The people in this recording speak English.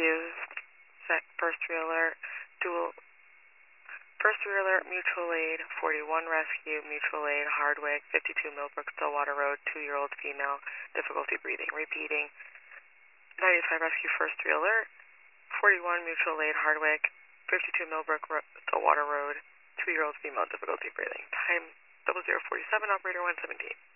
rescue, first three alert, first three alert, mutual aid, 41 rescue, mutual aid, Hardwick, 52 Millbrook, Stillwater Road, 2-year-old female, difficulty breathing. Repeating, 95 rescue, first three alert, 41 mutual aid, Hardwick, 52 Millbrook, Stillwater Road, 2-year-old female, difficulty breathing. Time 0047, operator 117.